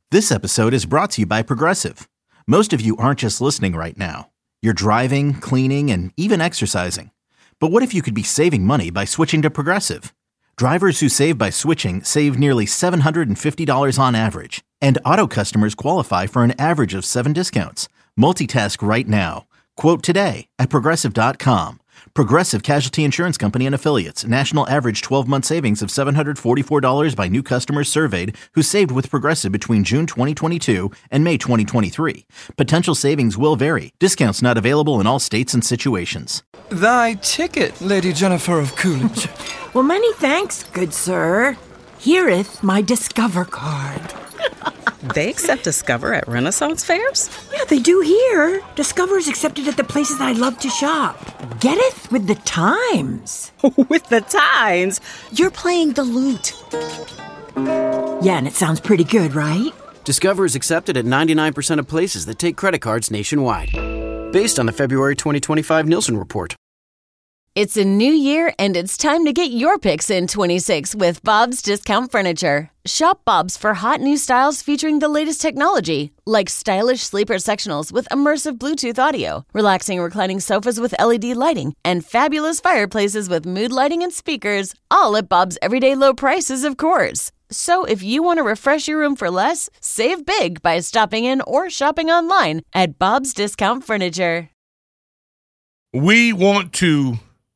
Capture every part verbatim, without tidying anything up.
This episode is brought to you by Progressive. Most of you aren't just listening right now. You're driving, cleaning, and even exercising. But what if you could be saving money by switching to Progressive? Drivers who save by switching save nearly seven hundred fifty dollars on average. And auto customers qualify for an average of seven discounts. Multitask right now. Quote today at Progressive dot com. Progressive Casualty Insurance Company and Affiliates. National average twelve-month savings of seven hundred forty-four dollars by new customers surveyed who saved with Progressive between June twenty twenty-two and May twenty twenty-three. Potential savings will vary. Discounts not available in all states and situations. Thy ticket, Lady Jennifer of Coolidge. Well, many thanks, good sir. Hereeth my Discover card. They accept Discover at Renaissance fairs? Yeah, they do here. Discover is accepted at the places I love to shop. Getteth with the times. With the times? You're playing the lute. Yeah, and it sounds pretty good, right? Discover is accepted at ninety-nine percent of places that take credit cards nationwide. Based on the February twenty twenty-five Nielsen report. It's a new year, and it's time to get your picks in twenty-six with Bob's Discount Furniture. Shop Bob's for hot new styles featuring the latest technology, like stylish sleeper sectionals with immersive Bluetooth audio, relaxing reclining sofas with L E D lighting, and fabulous fireplaces with mood lighting and speakers, all at Bob's everyday low prices, of course. So if you want to refresh your room for less, save big by stopping in or shopping online at Bob's Discount Furniture. We want to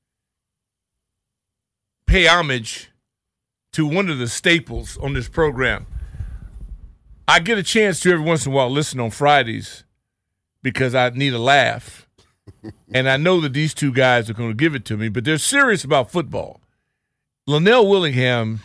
pay homage to one of the staples on this program. I get a chance to every once in a while listen on Fridays because I need a laugh. And I know that these two guys are going to give it to me, but they're serious about football. Lonnell Willingham,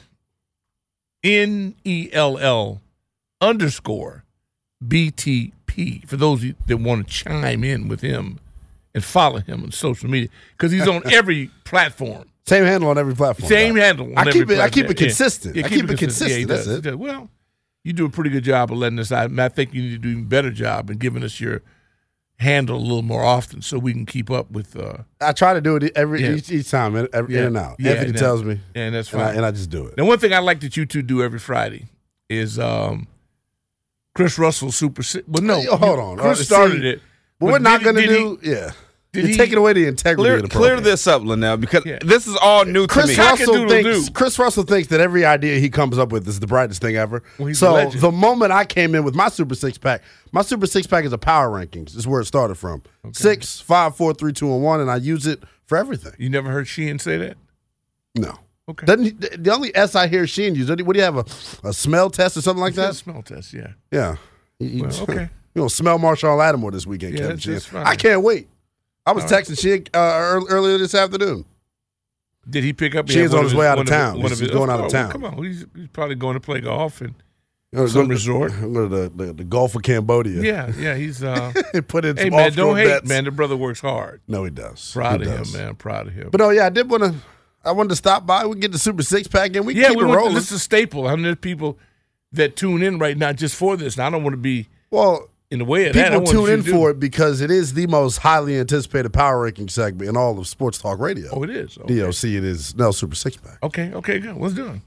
N E L L underscore B T P, for those that want to chime in with him and follow him on social media, because he's on every platform. Same handle on every platform. Same though. handle on I every keep it. platform. I keep it consistent. Yeah, yeah, I keep, keep it consistent. Yeah, he That's does. it. He does. Well, you do a pretty good job of letting us out. I think you need to do an even better job in giving us your handle a little more often so we can keep up with. Uh, I try to do it every yeah. each, each time, in, every, yeah. in and out. Yeah, Anthony and tells that, me, and that's and fine. I, and I just do it. Now, one thing I like that you two do every Friday is um, Chris Russell Super Six. Well, no, Hey, hold on. Chris Uh, started see, it. But but we're not did going to he- do. did he- yeah. did You're he- taking away the integrity Clear, of the clear program. this up, Linnell, because Yeah. this is all new to Chris me. Russell Cock-a-doodle-doo. thinks Chris Russell thinks that every idea he comes up with is the brightest thing ever. Well, he's a so legend. the moment I came in with my Super Six Pack, my Super Six Pack is a power rankings. This is where it started from. Six, five, four, three, two, and one, and I use it for everything. You never heard Sheehan say that? No. Okay. Doesn't he, the only S I hear Sheen use? What do you have, a, a smell test or something like He said that? smell test, yeah. Yeah. He- he- Well, okay. You know, smell Marshall Lattimore this weekend, Yeah, Kevin that's- Sheehan. that's fine. I can't wait. I was All right. texting Sheen uh, ear- earlier this afternoon. Did he pick up? he Sheehan's had one on his of way out one of town. one He's his- going oh, out of oh, town. Come on, he's, he's probably going to play golf and You know, some go to- resort. Go to the, the, the Gulf of Cambodia. yeah, yeah. He's uh, Put in hey some man, offshore don't hate, bets. man. The brother works hard. No, he does. Proud He of does. him, man. Proud of him. But no, yeah, I did want to. I wanted to stop by. We can get the Super Six Pack in. We can yeah, keep we it want, rolling. this is a staple. I mean, there's people that tune in right now just for this. And I don't want to be well, in the way of that. I people want tune you in to do- for it because it is the most highly anticipated power ranking segment in all of sports talk radio. Oh, it is. Okay. D O C, it is no Super Six Pack. Okay, okay, good. Let's do it.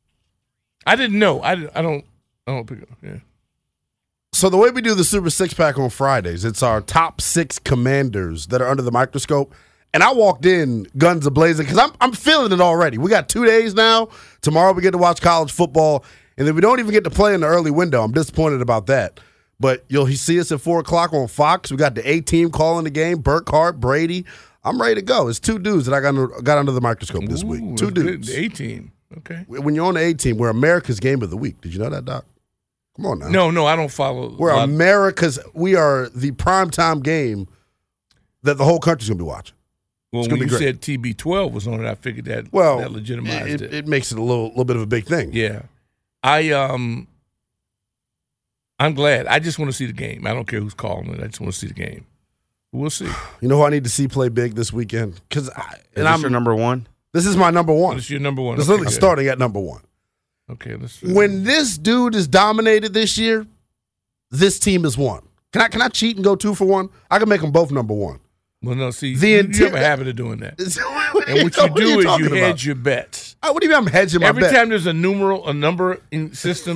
I didn't know. I, didn't- I don't. I don't pick it up. Yeah. So the way we do the Super Six Pack on Fridays, it's our top six commanders that are under the microscope. And I walked in guns ablazing because I'm I'm feeling it already. We got two days now. Tomorrow we get to watch college football, and then we don't even get to play in the early window. I'm disappointed about that. But you'll see us at four o'clock on Fox. We got the A team calling the game. Burkhart, Brady. I'm ready to go. It's two dudes that I got under, got under the microscope this Ooh, week. Two that's good. dudes. The A team. Okay. When you're on the A team, we're America's game of the week. Did you know that, Doc? Come on now. No, no, I don't follow. We're a lot- America's. We are the primetime game that the whole country's gonna be watching. Well, It's when gonna you be great. said T B twelve was on it, I figured that Well, that legitimized it, it. it makes it a little little bit of a big thing. Yeah, I um, I'm glad. I just want to see the game. I don't care who's calling it. I just want to see the game. We'll see. You know who I need to see play big this weekend? Because Is and this I'm your number one? This is my number one. This is your number one. It's Okay, literally good. starting at number one. Okay, let's. When this dude is dominated this year, this team is one. Can I can I cheat and go two for one? I can make them both number one. Well, no, see, The you, inti- you have a habit of doing that. What And what are you do is talking you about? hedge your bets. Uh, What do you mean I'm hedging my Every bet? time there's a numeral, a number in system,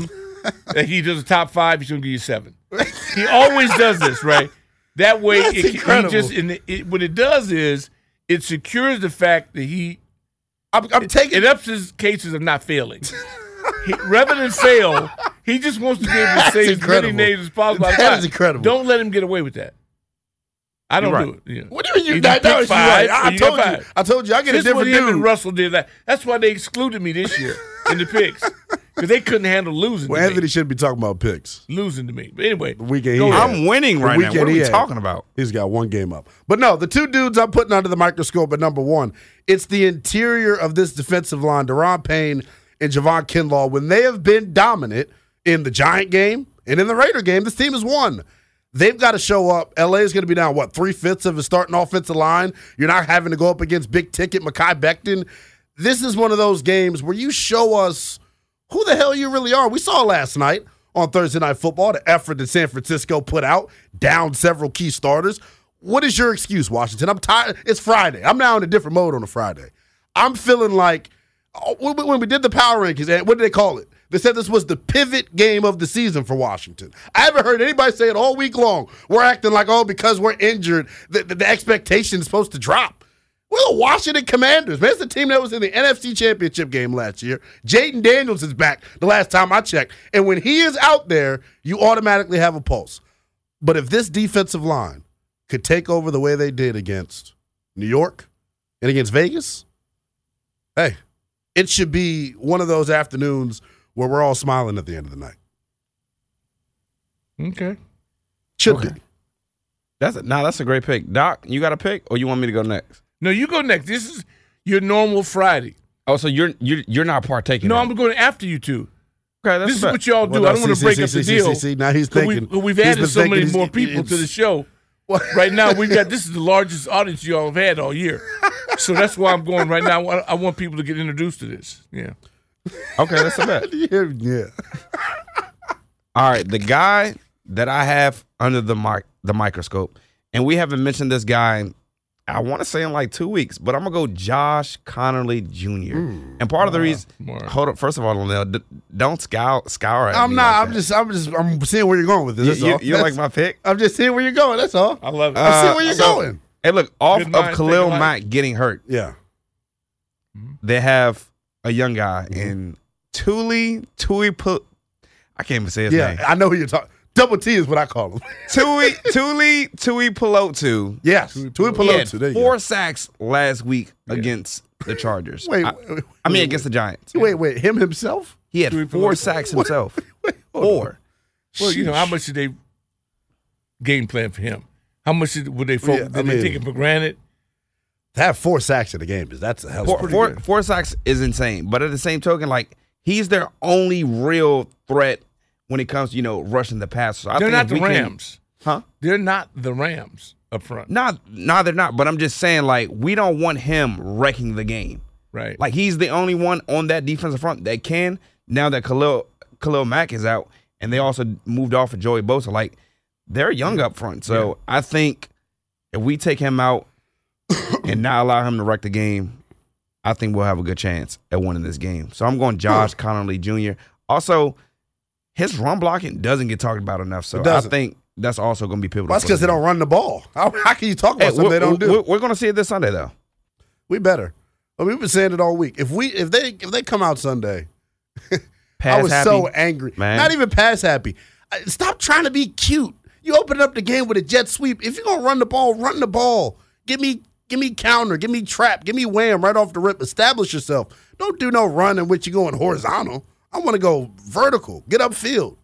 that he does a top five, he's going to give you seven. He always does this, right? That way, That's it, incredible. He just, and it, it, what it does is it secures the fact that he, I'm, I'm taking it ups his cases of not failing. He, rather than fail, he just wants to be able to That's say incredible. as many names as possible. That is incredible. Don't let him get away with that. I don't You're do it. You know. What do you mean? You, He that, picked that was five, right. I, you told got you. five. I told you. I get This a different when him dude. and Russell did that. That's why they excluded me this year in the picks because they couldn't handle losing. Well, to Anthony me. should be talking about picks. losing to me. But anyway, The weekend go he ahead. had. I'm winning The right now. weekend What are he we had. talking about? He's got one game up. But no, the two dudes I'm putting under the microscope at number one, it's the interior of this defensive line, Daron Payne and Javon Kinlaw. When they have been dominant in the Giant game and in the Raider game, this team has won. They've got to show up. L A is going to be down, what, three-fifths of his starting offensive line? You're not having to go up against big-ticket Mekhi Becton. This is one of those games where you show us who the hell you really are. We saw last night on Thursday Night Football the effort that San Francisco put out, down several key starters. What is your excuse, Washington? I'm tired. It's Friday. I'm now in a different mode on a Friday. I'm feeling like oh, when we did the power rankings, what did they call it? They said this was the pivot game of the season for Washington. I haven't heard anybody say it all week long. We're acting like, oh, because we're injured, the, the, the expectation is supposed to drop. We're the Washington Commanders, man. It's the team that was in the N F C Championship game last year. Jaden Daniels is back the last time I checked. And when he is out there, you automatically have a pulse. But if this defensive line could take over the way they did against New York and against Vegas, hey, it should be one of those afternoons where we're all smiling at the end of the night. Okay. Should Okay. be. That's a, nah, that's a great pick. Doc, you got a pick, or you want me to go next? No, you go next. This is your normal Friday. Oh, so you're you're you're not partaking? No, in I'm it. going after you two. Okay, that's This is bet. what y'all do. Well, I don't no, want see, to break see, up the see, deal. see, see, now he's 'Cause thinking. We, we've he's added been so thinking many he's- more people to the it's- show. Right now, we've got this is the largest audience y'all have had all year. So that's why I'm going right now. I want, I want people to get introduced to this. Yeah. Okay, that's a bet. Yeah, yeah. All right, the guy that I have under the mic, the microscope, and we haven't mentioned this guy, I want to say in like two weeks, but I'm gonna go Josh Connerly Junior Mm. And part of the reason, Mark. hold up, first of all, Lionel, d- don't scour scour at I'm me not. like I'm that. just. I'm just. I'm seeing where you're going with this. You, That's you, all. you like That's- my pick? I'm just seeing where you're going. That's all. I love it. I'm seeing Uh, where you're so- going. Hey, look, off Good of minds think Khalil alike. Mack getting hurt, Yeah. they have a young guy Mm-hmm. in Tuli Tui Pu- I can't even say his Yeah. name. I know who you're talking. Double T is what I call him. Tui Tuli Tui Pelotu. Yes. Tui He had Pelotu. There you four go. sacks last week against the Chargers. Wait, I, wait, wait, I mean wait, against the Giants. Wait, wait. Him himself? He had Tui four Pelotu. sacks himself. Wait, hold Four. on. Well, you know, how much did they game plan for him? How much did, would they focus? Yeah, I did they mean- take it for granted? To have four sacks in the game, that's a hell of a Four, pretty four, good. four sacks is insane. But at the same token, like he's their only real threat when it comes to, you know, rushing the pass. So I They're think not if the we can- Rams. huh? They're not the Rams up front. No, no, they're not. But I'm just saying, like, we don't want him wrecking the game. Right. Like, he's the only one on that defensive front that can. Now that Khalil Khalil Mack is out, and they also moved off of Joey Bosa, like, they're young up front. So I think if we take him out and not allow him to wreck the game, I think we'll have a good chance at winning this game. So I'm going Josh Connerly Junior Also, his run blocking doesn't get talked about enough. So It I doesn't. think that's also going to be pivotal. Well, that's for because the they game. don't run the ball. How, how can you talk about Hey, something we're, they don't do? we're, we're going to see it this Sunday, though. We better. I mean, we've been saying it all week. If we if they if they come out Sunday, Pass I was happy, so angry. man. Not even pass happy. I- Stop trying to be cute. You open up the game with a jet sweep. If you're gonna run the ball, run the ball. Give me give me counter. Give me trap. Give me wham right off the rip. Establish yourself. Don't do no run in which you're going horizontal. I want to go vertical. Get upfield.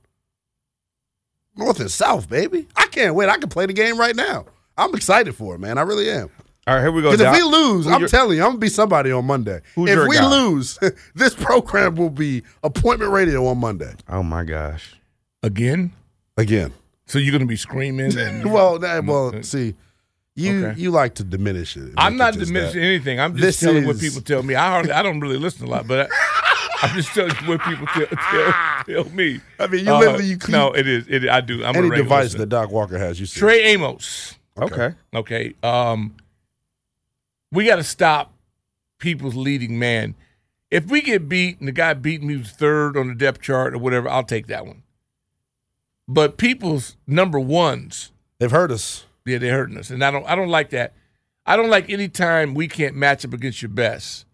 North and south, baby. I can't wait. I can play the game right now. I'm excited for it, man. I really am. All right, here we go. Because if Doc. we lose, Who I'm your- telling you, I'm gonna be somebody on Monday. Who's if your we guy? lose, this program will be appointment radio on Monday. Oh, my gosh. Again? Again. So you're going to be screaming? And, Well, that, well, see, you Okay. you like to diminish it. I'm Make not it just diminishing that. anything. I'm just This telling what is- people tell me. I hardly, I don't really listen a lot, but I, I'm just telling you what people tell, tell, tell me. I mean, you Uh, literally you No, it is. It, I do. I'm any a regular device listener. that Doc Walker has. You see. Trey Amos. Okay. Okay. Um, we got to stop people's leading man. If we get beat and the guy beat me who's third on the depth chart or whatever, I'll take that one. But people's number ones, they've hurt us. Yeah, they're hurting us, and I don't. I don't like that. I don't like any time we can't match up against your best.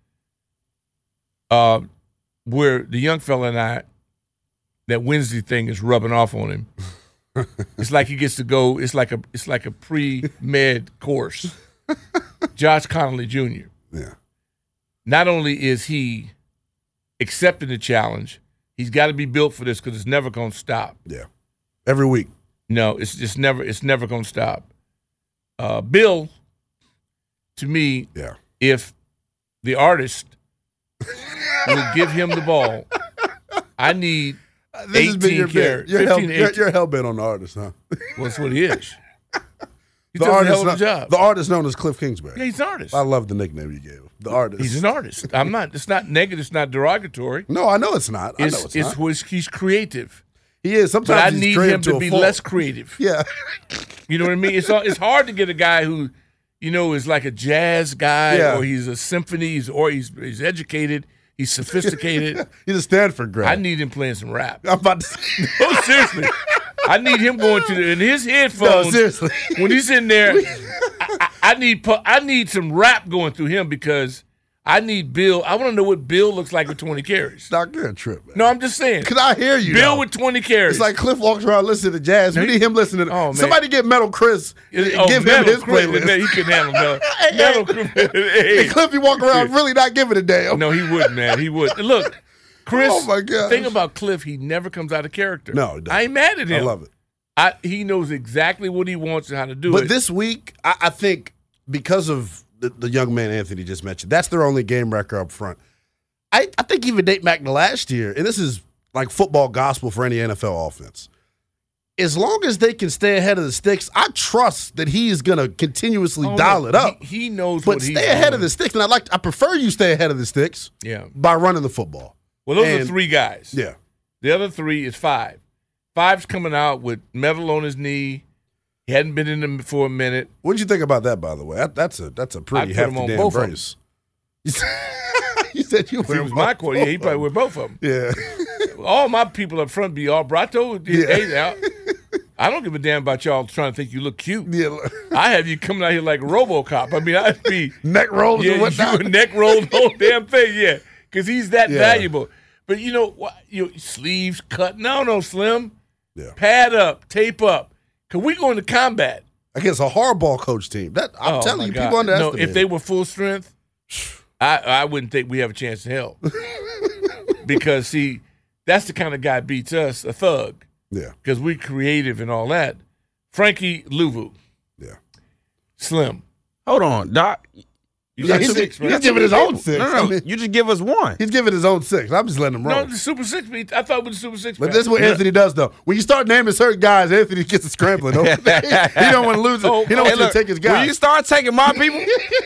Uh, where the young fella and I, that Wednesday thing is rubbing off on him. It's like he gets to go. It's like a. It's like a pre-med course. Josh Connolly Junior Yeah. Not only is he accepting the challenge, he's got to be built for this because it's never going to stop. Yeah. Every week. No, it's just never. It's never going to stop. Uh, Bill, to me, yeah. if the artist will give him the ball, I need this has been your carries. You're, hell, you're, you're hell bent on the artist, huh? Well, that's what he is. He the does artist, a hell of a job. The artist known as Cliff Kingsbury. Yeah, he's an artist. I love the nickname you gave him. The artist. He's an artist. I'm not. It's not negative. It's not derogatory. No, I know it's not. I it's, know it's, it's not. It's he's creative. He is. Sometimes but I he's need him to, to be less creative. Yeah. You know what I mean? It's it's hard to get a guy who, you know, is like a jazz guy yeah. or he's a symphonies or he's he's educated, he's sophisticated. He's a Stanford grad. I need him playing some rap. I'm about to say. No, seriously. I need him going to the, in his headphones. No, seriously. When he's in there, I, I, I need I need some rap going through him because I need Bill. I want to know what Bill looks like with twenty carries. Doc, you're a trip, man. No, I'm just saying. Because I hear you. Bill now. with twenty carries. It's like Cliff walks around listening to jazz. We need him listening to. Oh, somebody get Metal Chris. It, and oh, give Metal him his Chris, playlist. He couldn't handle Metal. Metal Chris. Hey. And Cliff, he walk around really not giving a damn. No, he wouldn't, man. He would. Look, Chris. Oh my God. The thing about Cliff, he never comes out of character. No, he doesn't. I ain't mad at him. I love it. I, he knows exactly what he wants and how to do but it. But this week, I, I think because of the, the young man Anthony just mentioned, that's their only game record up front. I, I think even date back to last year, and this is like football gospel for any N F L offense. As long as they can stay ahead of the sticks, I trust that he is going to continuously oh, dial no, it up. He, he knows but what he's stay ahead doing. of the sticks, and I like. I prefer you stay ahead of the sticks. Yeah. By running the football. Well, those and, are three guys. Yeah. The other three is five. Five's coming out with metal on his knee. He hadn't been in them for a minute. What did you think about that, by the way? That, that's a that's a pretty hefty damn brace. You said you if it was my quarter. Yeah, he probably wear both of them. Yeah. All my people up front be all Brato. Yeah. Hey, I don't give a damn about y'all trying to think you look cute. Yeah. I have you coming out here like RoboCop. I mean, I'd be neck rolls yeah, and whatnot. You neck rolls, the whole damn thing. Yeah, because he's that Yeah. valuable. But you know, what? You sleeves cut. No, no, Slim. Yeah. Pad up, tape up. Cause we go into combat against a hardball coach team. That I'm oh, telling you, God. people underestimate. No, if they were full strength, I I wouldn't think we have a chance in hell. Because see, that's the kind of guy beats us, a thug. Yeah. Because we're creative and all that. Frankie Louvu. Yeah. Slim. Hold on, Doc. You yeah, got he's, six, he's right? giving his own six. No, no, I mean, you just give us one. He's giving his own six. I'm just letting him roll. No, the Super Six. I thought it was the Super Six. But this is what yeah. Anthony does, though. When you start naming certain guys, Anthony gets a scrambling. he don't want to lose it. Oh, he don't hey, want look, you to take his guy. When you start taking my people,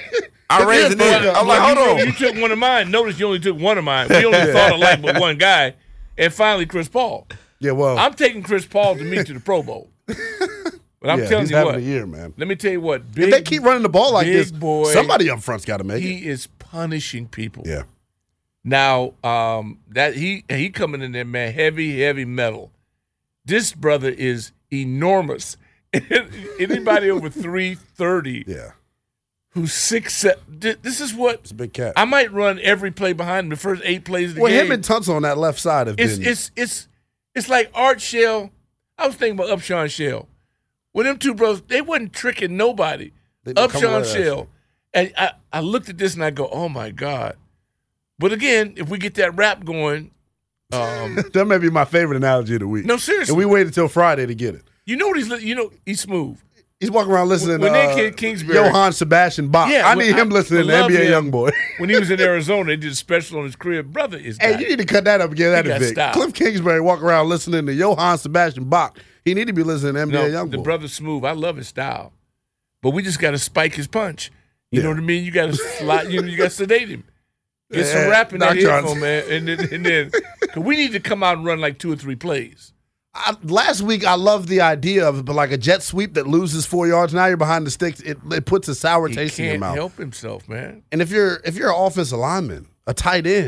I raise it in. I'm like, hold you, on. You took one of mine. Notice you only took one of mine. We only thought alike with one guy. And finally, Chris Paul. Yeah, well. I'm taking Chris Paul to me to the Pro Bowl. But I'm yeah, telling he's you having what. a year, man. Let me tell you what. Big, if they keep running the ball like this, boy, somebody up front's got to make he it. He is punishing people. Yeah. Now, um, that he he coming in there, man, heavy, heavy metal. This brother is enormous. Anybody over three thirty yeah. who's six, seven, this is what it's a big cat. I might run every play behind him, the first eight plays of the well, game. him and Tunsil on that left side have it's, been. It's it's it's like Art Shell. I was thinking about Upshawn Shell. With them two brothers, they wasn't tricking nobody. Upshawn Shell. And I, I looked at this and I go, oh my God. But again, if we get that rap going. Um, that may be my favorite analogy of the week. No, seriously. And we waited until Friday to get it. You know what he's you know he's smooth. He's walking around listening when to they uh, kid Kingsbury, Johann Sebastian Bach. Yeah, I need him I, listening I to N B A him. Youngboy. When he was in Arizona, they did a special on his crib. Brother is Hey, that. you need to cut that up and get that He a got bit. style. Cliff Kingsbury walking around listening to Johann Sebastian Bach. He need to be listening to N B A no, Youngboy. The brother's smooth. I love his style. But we just got to spike his punch. You Yeah. know what I mean? You got to slide. You, you got to sedate him. Get Yeah, some rap in that Doc headphone, Johnson. man. And then, and then cause we need to come out and run like two or three plays. I, last week, I loved the idea of it, but like a jet sweep that loses four yards. Now you're behind the sticks. It, it puts a sour He taste in your can't mouth. help himself, man. And if you're if you're an offensive lineman, a tight end,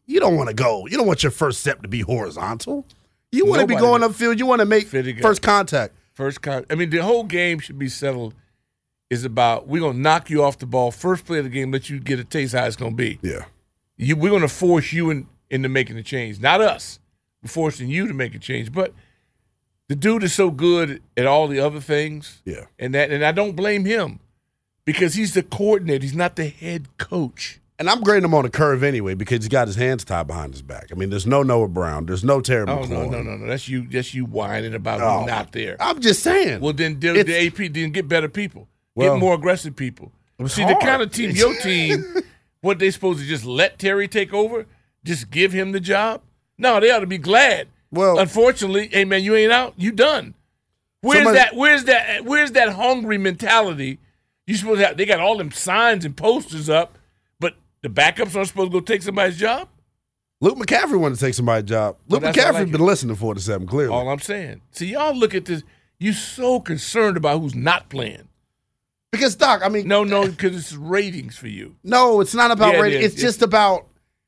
you don't want to go. You don't want your first step to be horizontal. You want to be going did. upfield. You want to make first contact. First contact. I mean, the whole game should be settled is about we're going to knock you off the ball. First play of the game, let you get a taste how it's going to be. Yeah. You, we're going to force you in, into making the change. Not us. We're forcing you to make a change. But the dude is so good at all the other things. Yeah. And that, and I don't blame him because he's the coordinator. He's not the head coach. And I'm grading him on a curve anyway because he's got his hands tied behind his back. I mean, there's no Noah Brown. There's no Terry Oh, McLaurin. no, no, no, no. That's you That's you whining about Oh, him not there. I'm just saying. Well, then the, It's- the A P didn't get better people. Well, get more aggressive people. See, hard. the kind of team, your team, what they supposed to just let Terry take over? Just give him the job? No, they ought to be glad. Well, unfortunately, hey man, you ain't out. You done. Where's somebody- that? Where's that? Where's that hungry mentality? You supposed to have? They got all them signs and posters up, but the backups aren't supposed to go take somebody's job. Luke McCaffrey wanted to take somebody's job. Well, Luke that's what I McCaffrey like been it. listening to four to seven, clearly. All I'm saying. See, y'all look at this. You so concerned about who's not playing. Because, Doc, I mean. No, no, because it's ratings for you. No, it's not about Yeah, it rating. is. It's just about.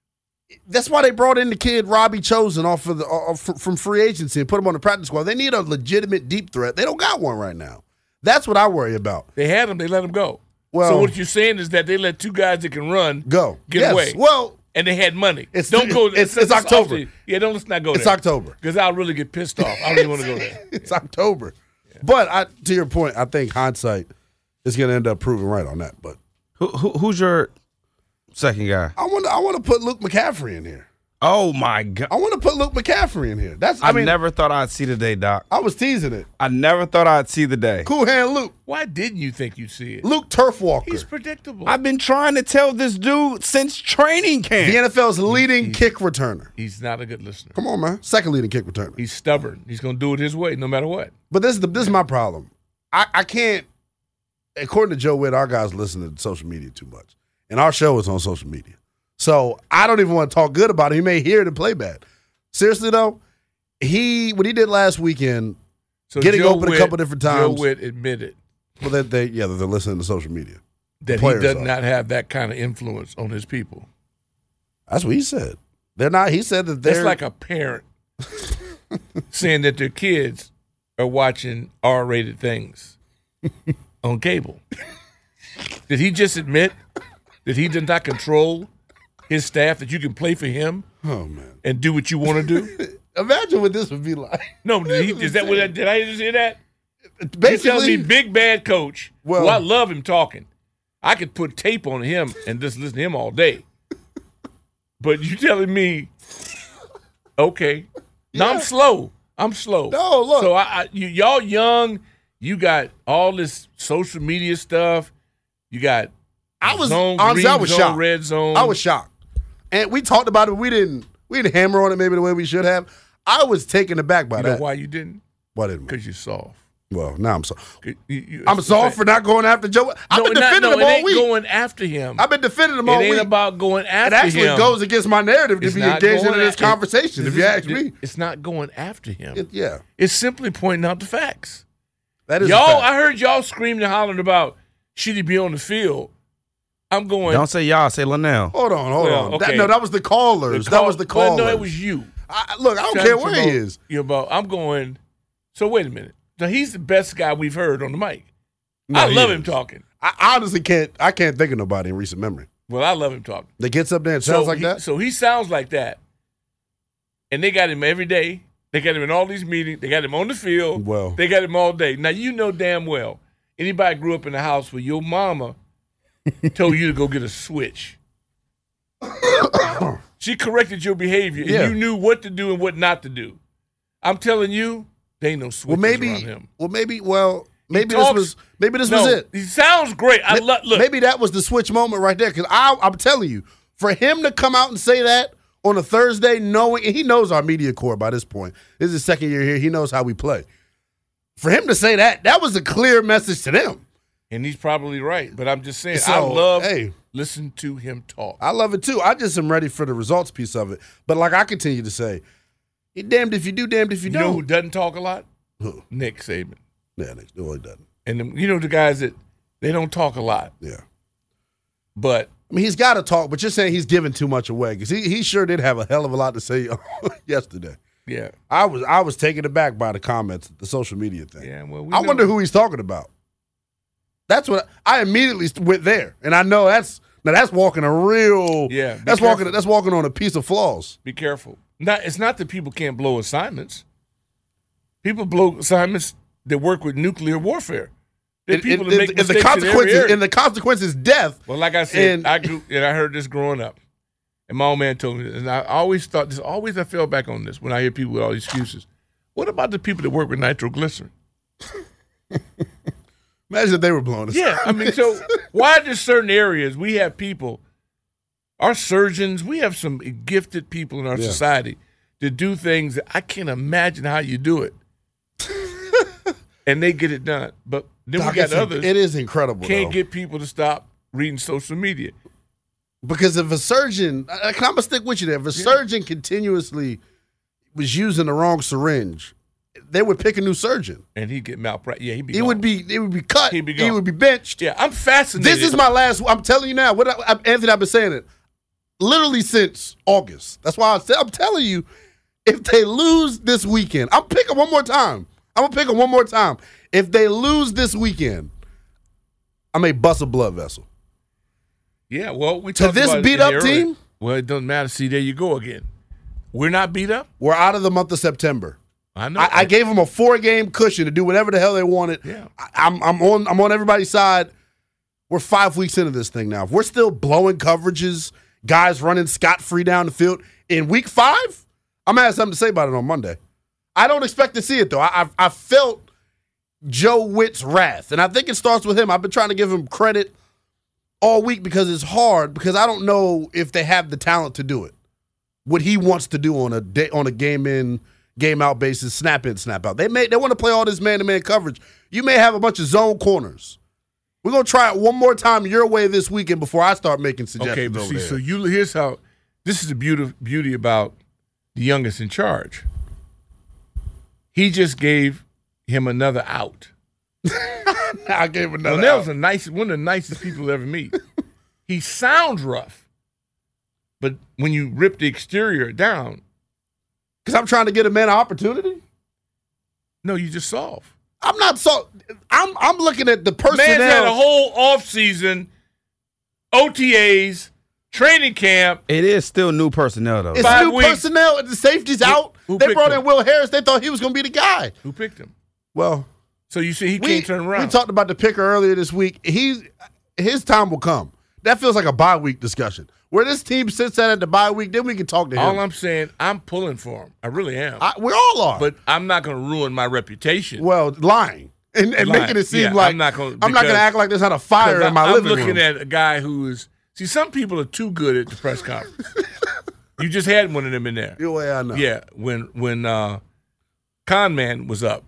That's why they brought in the kid Robbie Chosen off of the off from free agency and put him on the practice squad. They need a legitimate deep threat. They don't got one right now. That's what I worry about. They had him. They let him go. Well, so what you're saying is that they let two guys that can run go get yes. away. Well, and they had money. It's don't go. It's, it's October. Off, yeah, don't let's not go it's there. It's October because I'll really get pissed off. I don't even want to go there. It's October. Yeah. But I, to your point, I think hindsight is going to end up proving right on that. But who, who who's your second guy? I want to I want to put Luke McCaffrey in here. Oh my God! I want to put Luke McCaffrey in here. That's I, I mean, never thought I'd see the day, Doc. I was teasing it. I never thought I'd see the day. Cool hand Luke. Why didn't you think you'd see it? Luke Turf Walker. He's predictable. I've been trying to tell this dude since training camp. The N F L's leading he's, kick returner. He's not a good listener. Come on, man. Second leading kick returner. He's stubborn. He's going to do it his way no matter what. But this is the this is my problem. I, I can't. According to Joe Witt, our guys listen to social media too much, and our show is on social media. So I don't even want to talk good about him. He may hear it and play bad. Seriously though, he what he did last weekend, so getting Joe open Witt, a couple different times. Joe Witt admitted well, that they yeah that they're listening to social media. That he does are. not have that kind of influence on his people. That's what he said. They're not. He said that they're It's like a parent saying that their kids are watching R-rated things on cable. Did he just admit that he did not control his staff, that you can play for him oh, man. and do what you want to do? Imagine what this would be like. No, did, he, is that what that, did I just hear that? Basically, You're telling me big bad coach, well, who I love him talking. I could put tape on him and just listen to him all day. But you telling me, okay. Yeah. No, I'm slow. I'm slow. No, look. So I, I you, y'all young, you got all this social media stuff. You got I was zone, honestly, green I was zone, shocked. red zone. I was shocked, and we talked about it. But we didn't. We didn't hammer on it maybe the way we should have. I was taken aback by you that. know why you didn't? Why didn't we? Because you're soft. Well, now I'm soft. You, you, I'm soft for not going after Joe. I've no, been not, defending no, him it all ain't week. going after him. I've been defending him it all ain't week. about going after him. It actually him. goes against my narrative It's to be not engaged in going this at- conversation, it- if you ask me. It's not going after him. It, yeah. It's simply pointing out the facts. That is a y'all, fact. I heard y'all screaming and hollering about should he be on the field. I'm going. Don't say y'all, say Linnell. Hold on, hold Well, on. okay. That, no, that was the callers. The that call- was the well, callers. no, it was you. I, look, I don't Trying care to where he promote is. You know, I'm going. So wait a minute. Now he's the best guy we've heard on the mic. No, I he love is. him talking. I honestly can't. I can't think of nobody in recent memory Well, I love him talking. that gets up there and sounds so like he, that. So he sounds like that. And they got him every day. They got him in all these meetings. They got him on the field. Well. They got him all day. Now, you know damn well, anybody grew up in a house where your mama told you to go get a switch. She corrected your behavior, and Yeah. you knew what to do and what not to do. I'm telling you, there ain't no switches Well, maybe. around him. Well, maybe. Well, maybe talks- this was. Maybe this no, was it. He sounds great. I Ma- love. Look, Maybe that was the switch moment right there. Because I'm telling you, for him to come out and say that on a Thursday, knowing and he knows our media corps by this point. This is his second year here. He knows how we play. For him to say that, that was a clear message to them. and he's probably right. But I'm just saying, So, I love hey. listen to him talk. I love it too. I just am ready for the results piece of it. But like I continue to say, you damned if you do, damned if you, You don't. know who doesn't talk a lot? Who? Nick Saban. Yeah, Nick, no, he doesn't. And them, you know the guys that they don't talk a lot, Yeah. But I mean, he's got to talk, but you're saying he's giving too much away because he, he sure did have a hell of a lot to say yesterday. Yeah, I was I was taken aback by the comments, the social media thing. Yeah, well, we I know. wonder who he's talking about. That's what I immediately went there, and I know that's now that's walking a real Yeah, be That's careful. walking that's walking on a piece of flaws. Be careful. Not it's not that people can't blow assignments. People blow assignments that work with nuclear warfare. There are And- people and- that make and the mistakes in every consequences area. and the consequences death. Well, like I said, and- I grew and I heard this growing up, and my old man told me this, and I always thought this. Always I fell back on this when I hear people with all these excuses. What about the people that work with nitroglycerin? Imagine if they were blowing us. Yeah, I mean, so why does certain areas we have people, our surgeons, we have some gifted people in our Yeah. society that do things that I can't imagine how you do it, and they get it done. But then Doc, we got it's in- others it is incredible. can't though. get people to stop reading social media. Because if a surgeon, I, I'm gonna stick with you there. If a surgeon continuously was using the wrong syringe, they would pick a new surgeon. And he'd get malpractice. Yeah, he'd be He gone. would be, it would be cut. He'd be he gone. would be benched. Yeah, I'm fascinated. This is my last. I'm telling you now. What I, I, Anthony, I've been saying it literally since August. That's why I said, I'm telling you, if they lose this weekend, I'm picking one more time. I'm gonna pick them one more time. If they lose this weekend, I may bust a blood vessel. Yeah, well, we To talked this about it beat in the up earlier- team? Well, it doesn't matter. See, there you go again. We're not beat up. We're out of the month of September. I know. I, I gave them a four game cushion to do whatever the hell they wanted. Yeah. I, I'm I'm on I'm on everybody's side. We're five weeks into this thing now. If we're still blowing coverages, guys running scot free down the field in week five, I'm gonna have something to say about it on Monday. I don't expect to see it though. I I, I felt Joe Witt's wrath, and I think it starts with him. I've been trying to give him credit all week because it's hard because I don't know if they have the talent to do it. What he wants to do on a day on a game in, game out basis, snap in, snap out. They may they want to play all this man to man coverage. You may have a bunch of zone corners. We're gonna try it one more time your way this weekend before I start making suggestions. Okay, but over see, there. so you here's how. This is the beauty beauty about the youngest in charge. He just gave him another out. I gave another. Well, that out. was a nice one of the nicest people you'll ever meet. He sounds rough, but when you rip the exterior down, Because I'm trying to get a man an opportunity. no, you just solve. I'm not so. I'm I'm looking at the personnel. Man's had a whole offseason, O T As, training camp. It is still new personnel though. It's Five new weeks. personnel. The safety's out. who They picked brought him? in Will Harris. They thought he was going to be the guy. Who picked him? Well, So you see, he we, can't turn around. we talked about the picker earlier this week. He's his time will come. That feels like a bye week discussion. Where this team sits at at the bye week, then we can talk to him. All I'm saying, I'm pulling for him. I really am. I, we all are. but I'm not going to ruin my reputation. well, lying and, and Lying. making it seem Yeah, like I'm not gonna- I'm not going because- to act like there's not a fire 'Cause in my I, I'm living looking room. at a guy who is. See, some people are too good at the press conference. You just had one of them in there. Your way, I know. Yeah, when when uh, Con Man was up,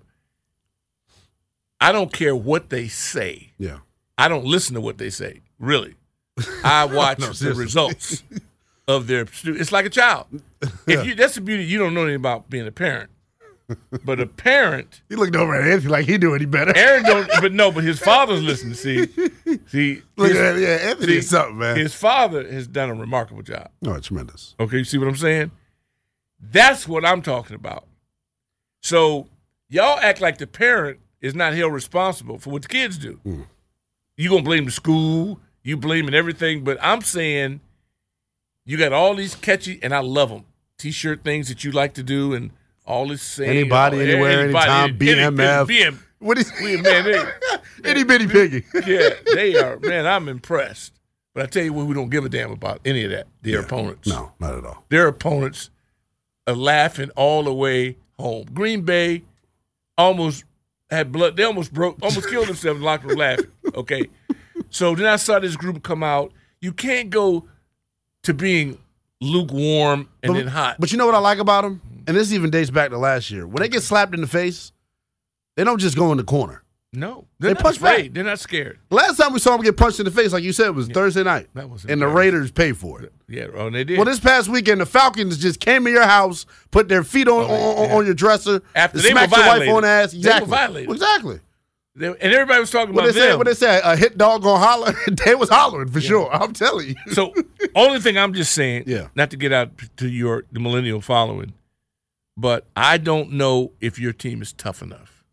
I don't care what they say. Yeah. I don't listen to what they say. Really, I watch No, the seriously. results of their. stu- It's like a child. Yeah. If you, that's the beauty. You don't know anything about being a parent, but a parent. He looked over at Anthony like he knew any better. Aaron don't, but no, but his father's listening. See, see, Look his, at that. Yeah, Anthony see, is something, man. his father has done a remarkable job. No, it's tremendous. Okay, you see what I'm saying? That's what I'm talking about. So y'all act like the parent is not held responsible for what the kids do. Mm. You gonna blame the school, you blaming everything, but I'm saying you got all these catchy, and I love them, T-shirt things that you like to do, and all this saying. Anybody, all- anywhere, anybody, anytime, B M F. B M, What is we, man, they, itty bitty piggy? yeah, they are. Man, I'm impressed. But I tell you what, we don't give a damn about any of that. Their Yeah. opponents. No, not at all. Their opponents are laughing all the way home. Green Bay almost had blood. They almost broke, almost killed themselves in the locker room laughing. Okay. So then I saw this group come out. You can't go to being lukewarm and But, then hot. but you know what I like about them? And this even dates back to last year. When they get slapped in the face, they don't just go in the corner. no, they're They not punch afraid. back. They're not scared. The last time we saw them get punched in the face, like you said, was Thursday night. That was and the embarrassing. Raiders paid for it. Yeah, oh, and they did. Well, this past weekend, the Falcons just came in your house, put their feet on, Oh, on, yeah. on your dresser, After and they were smacked your wife violated. on the ass. They were Exactly. violated. Exactly. They, and everybody was talking What about they say? them. What they say? A hit dog gonna holler. They was hollering for yeah. sure. I'm telling you. So, only thing I'm just saying, yeah. not to get out to your the millennial following, but I don't know if your team is tough enough.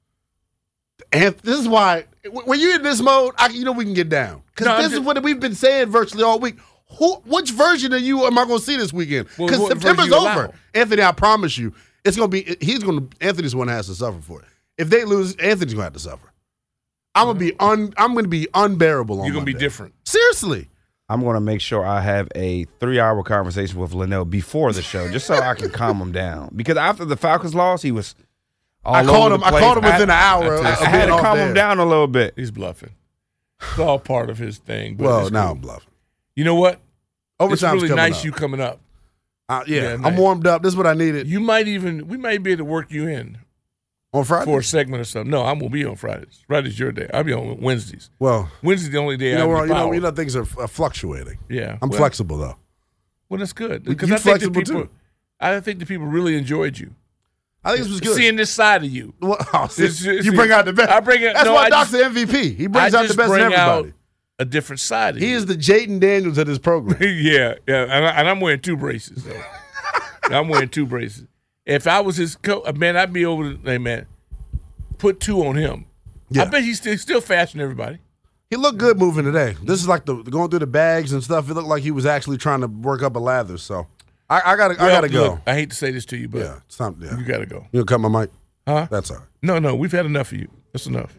And this is why when you're in this mode, I, you know we can get down because no, this just, is what we've been saying virtually all week. Who, which version of you am I going to see this weekend? Because well, September's over. Allow? Anthony, I promise you, it's going to be. He's going to. Anthony's the one that has to suffer for it. If they lose, Anthony's going to have to suffer. I'm gonna be un. I'm gonna be unbearable. On You're gonna Monday. be different. Seriously. I'm gonna make sure I have a three-hour conversation with Linnell before the show, just so I can calm him down. Because after the Falcons lost, he was. All I called him. I called him within I, an hour. I, I, I had to calm him down a little bit. He's bluffing. It's all part of his thing. But well, now cool. I'm bluffing. You know what? Overtime's it's really nice up. you coming up. Uh, yeah, yeah I'm nice. warmed up. This is what I needed. You might even. We might be able to work you in. On Friday? For a segment or something. No, I won't be on Fridays. Friday's your day. I'll be on Wednesdays. Well, Wednesday's the only day you know, I have you know, you know, things are uh, fluctuating. Yeah. I'm well, flexible, though. Well, that's good. You Because I think flexible, the people, too. I think the people really enjoyed you. I think this was good. Seeing this side of you. Well, oh, see, it's, it's, you bring out the best. I bring it. That's no, why I Doc's just, the M V P. He brings I out the best in bring everybody. Out a different side of he you. He is the Jaden Daniels of this program. yeah, yeah. And, I, and I'm wearing two braces. So. I'm wearing two braces. If I was his coach, man, I'd be over the, hey, man, put two on him. Yeah. I bet he's still, still fashioning everybody. He looked good moving today. This is like the going through the bags and stuff. It looked like he was actually trying to work up a lather. So I, I gotta, well, I gotta go. Look, I hate to say this to you, but yeah, it's not, yeah. you gotta go. You gonna cut my mic? Huh? That's all right. No, no, we've had enough of you. That's enough.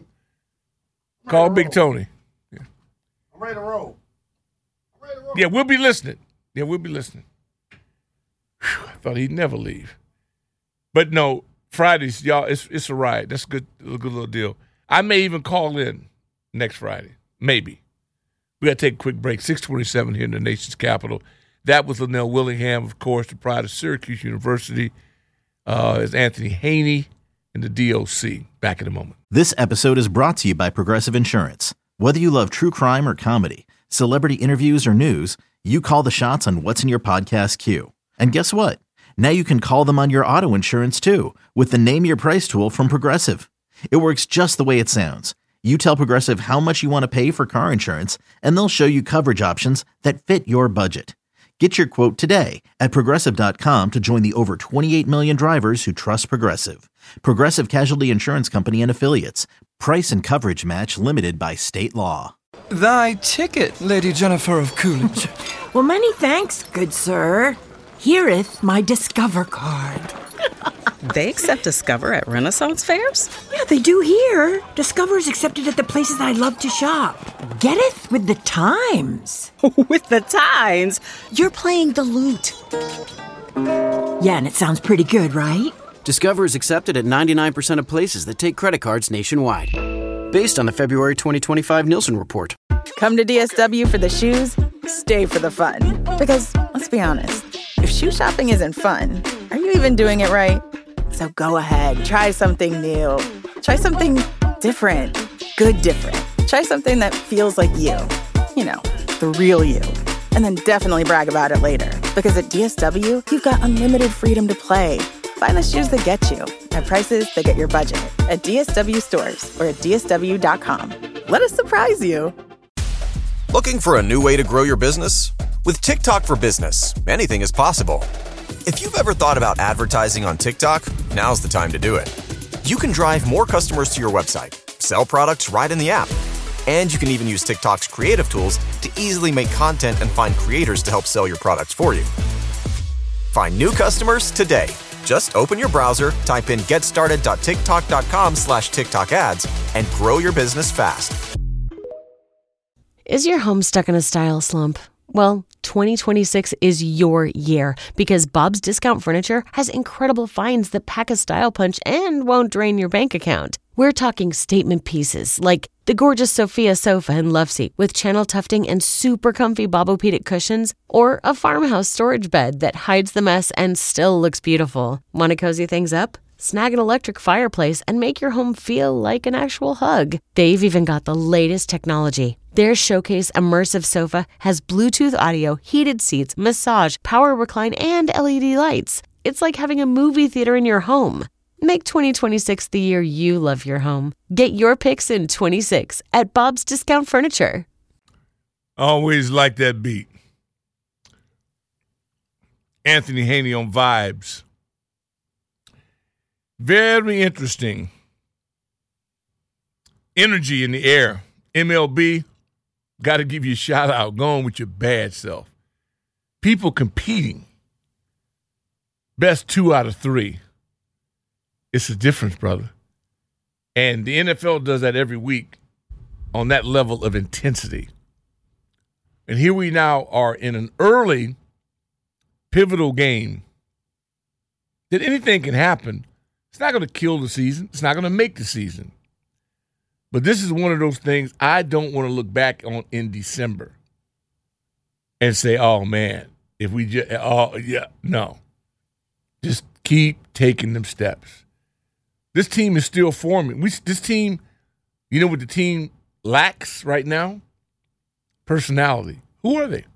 Call Big Tony. Yeah. I'm ready to roll. I'm ready to roll. Yeah, we'll be listening. Yeah, we'll be listening. Whew, I thought he'd never leave, but no. Fridays, y'all, it's it's a ride. That's a good, a good little deal. I may even call in next Friday. Maybe. We got to take a quick break. six twenty-seven here in the nation's capital. That was Linnell Willingham, of course, the pride of Syracuse University. Uh, is Anthony Haney and the D O C. Back in a moment. This episode is brought to you by Progressive Insurance. Whether you love true crime or comedy, celebrity interviews or news, you call the shots on what's in your podcast queue. And guess what? Now you can call them on your auto insurance too with the Name Your Price tool from Progressive. It works just the way it sounds. You tell Progressive how much you want to pay for car insurance, and they'll show you coverage options that fit your budget. Get your quote today at Progressive dot com to join the over twenty-eight million drivers who trust Progressive. Progressive Casualty Insurance Company and Affiliates. Price and coverage match limited by state law. Thy ticket, Lady Jennifer of Coolidge. Well, many thanks, good sir. Hereeth my Discover card. They accept Discover at Renaissance fairs? Yeah, they do here. Discover is accepted at the places I love to shop. Getteth with the times. With the times? You're playing the lute. Yeah, and it sounds pretty good, right? Discover is accepted at ninety-nine percent of places that take credit cards nationwide. Based on the February twenty twenty-five Nielsen report. Come to D S W for the shoes, stay for the fun. Because, let's be honest, if shoe shopping isn't fun, are you even doing it right? So go ahead, try something new. Try something different. Good different. Try something that feels like you. You know, the real you. And then definitely brag about it later. Because at D S W, you've got unlimited freedom to play. Find the shoes that get you at prices that get your budget at D S W stores or at D S W dot com. Let us surprise you. Looking for a new way to grow your business? With TikTok for Business, anything is possible. If you've ever thought about advertising on TikTok, now's the time to do it. You can drive more customers to your website, sell products right in the app, and you can even use TikTok's creative tools to easily make content and find creators to help sell your products for you. Find new customers today. Just open your browser, type in getstarted.tiktok.com slash TikTok ads, and grow your business fast. Is your home stuck in a style slump? Well, twenty twenty-six is your year because Bob's Discount Furniture has incredible finds that pack a style punch and won't drain your bank account. We're talking statement pieces like the gorgeous Sophia sofa and loveseat with channel tufting and super comfy Bobopedic cushions, or a farmhouse storage bed that hides the mess and still looks beautiful. Want to cozy things up? Snag an electric fireplace and make your home feel like an actual hug. They've even got the latest technology. Their Showcase Immersive Sofa has Bluetooth audio, heated seats, massage, power recline, and L E D lights. It's like having a movie theater in your home. Make twenty twenty-six the year you love your home. Get your picks in twenty-six at Bob's Discount Furniture. Always like that beat. Anthony Haney on Vibes. Very interesting. Energy in the air. M L B, got to give you a shout out. Going with your bad self. People competing. Best two out of three. It's a difference, brother. And the N F L does that every week on that level of intensity. And here we now are in an early pivotal game that anything can happen. It's not going to kill the season. It's not going to make the season. But this is one of those things I don't want to look back on in December and say, oh, man, if we just, oh, yeah, no. Just keep taking them steps. This team is still forming. We, this team, you know what the team lacks right now? Personality. Who are they?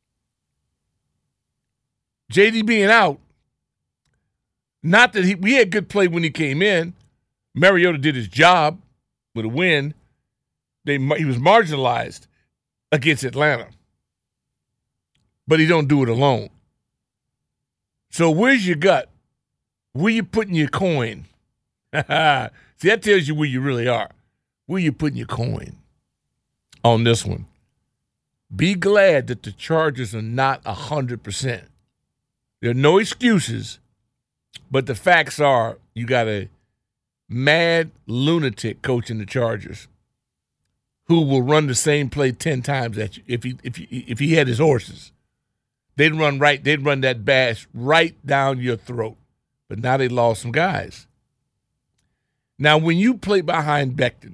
J D being out, not that he, we had good play when he came in. Mariota did his job with a win. They, he was marginalized against Atlanta. But he don't do it alone. So where's your gut? Where you putting your coin? See, that tells you where you really are. Where you putting your coin on this one? Be glad that the Chargers are not one hundred percent. There are no excuses, but the facts are you got a mad lunatic coaching the Chargers who will run the same play ten times at you if he if he, if he had his horses. They'd run right, they'd run that bash right down your throat. But now they lost some guys. Now, when you play behind Becton,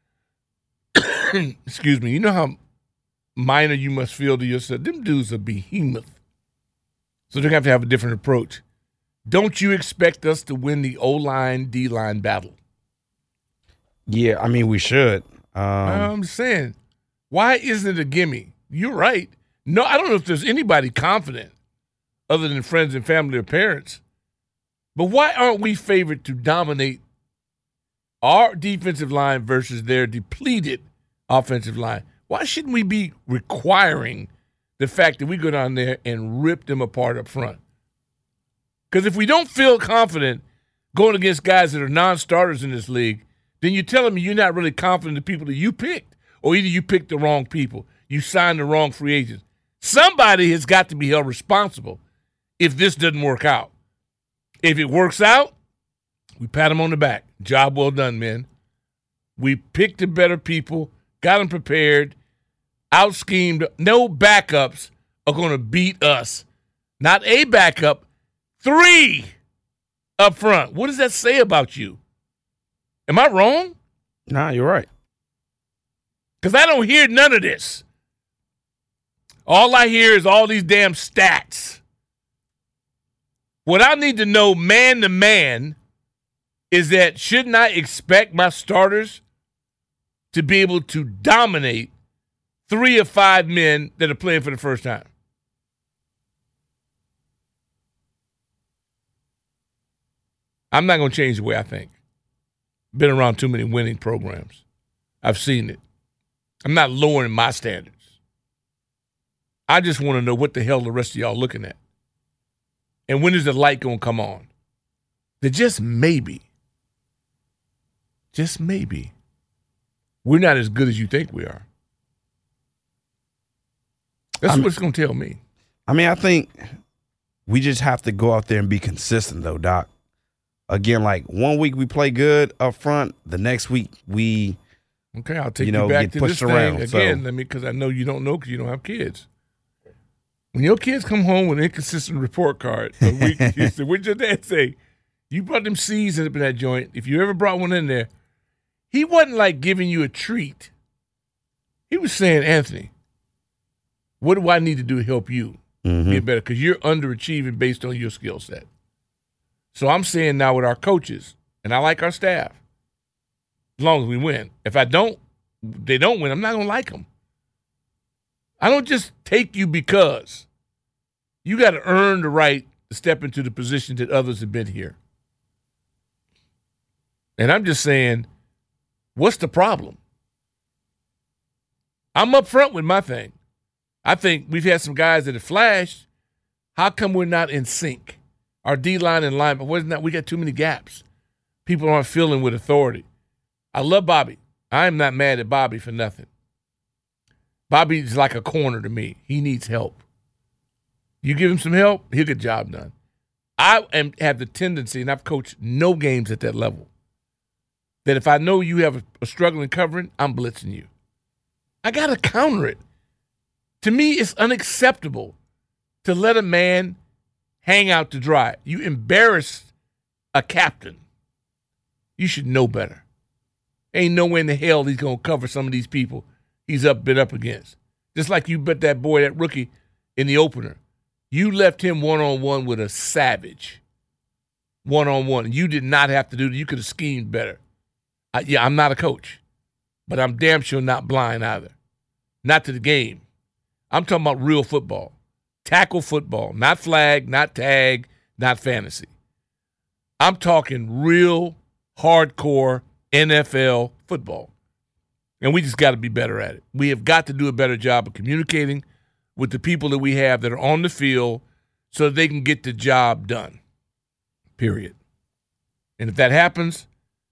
excuse me, you know how minor you must feel to yourself? Them dudes are behemoth. So they're going to have to have a different approach. Don't you expect us to win the O-line, D-line battle? Yeah, I mean, we should. Um, I'm saying, why isn't it a gimme? You're right. No, I don't know if there's anybody confident other than friends and family or parents. But why aren't we favored to dominate our defensive line versus their depleted offensive line? Why shouldn't we be requiring the fact that we go down there and rip them apart up front? Because if we don't feel confident going against guys that are non-starters in this league, then you're telling me you're not really confident in the people that you picked. Or either you picked the wrong people, you signed the wrong free agents. Somebody has got to be held responsible if this doesn't work out. If it works out, we pat them on the back. Job well done, men. We picked the better people, got them prepared, out-schemed. No backups are going to beat us. Not a backup, three up front. What does that say about you? Am I wrong? Nah, you're right. Because I don't hear none of this. All I hear is all these damn stats. What I need to know man to man is that shouldn't I expect my starters to be able to dominate three or five men that are playing for the first time? I'm not going to change the way I think. Been around too many winning programs. I've seen it. I'm not lowering my standards. I just want to know what the hell the rest of y'all looking at. And when is the light going to come on? That just maybe, just maybe, we're not as good as you think we are. That's I'm, what it's going to tell me. I mean, I think we just have to go out there and be consistent, though, Doc. Again, like one week we play good up front, the next week we, okay, I'll take you, know, you back get to pushed this around. thing So. again. Let me, because I know you don't know because you don't have kids. When your kids come home with an inconsistent report card, a week, you say, what'd your dad say? You brought them seeds up in that joint. If you ever brought one in there, he wasn't like giving you a treat. He was saying, Anthony, what do I need to do to help you Mm-hmm. get better? Because you're underachieving based on your skill set. So I'm saying now with our coaches, and I like our staff, as long as we win. If I don't, they don't win, I'm not going to like them. I don't just take you because. You got to earn the right to step into the position that others have been here. And I'm just saying, what's the problem? I'm up front with my thing. I think we've had some guys that have flashed. How come we're not in sync? Our D-line and line, but wasn't that we got too many gaps? People aren't feeling with authority. I love Bobby. I am not mad at Bobby for nothing. Bobby's like a corner to me. He needs help. You give him some help, he'll get the job done. I am have the tendency, and I've coached no games at that level, that if I know you have a, a struggling covering, I'm blitzing you. I got to counter it. To me, it's unacceptable to let a man hang out to dry. You embarrass a captain. You should know better. Ain't no way in the hell he's going to cover some of these people he's up been up against. Just like you bet that boy, that rookie, in the opener. You left him one-on-one with a savage. One-on-one. You did not have to do that. You could have schemed better. I, yeah, I'm not a coach, but I'm damn sure not blind either. Not to the game. I'm talking about real football. Tackle football. Not flag, not tag, not fantasy. I'm talking real, hardcore N F L football. And we just got to be better at it. We have got to do a better job of communicating with the people that we have that are on the field so that they can get the job done, period. And if that happens,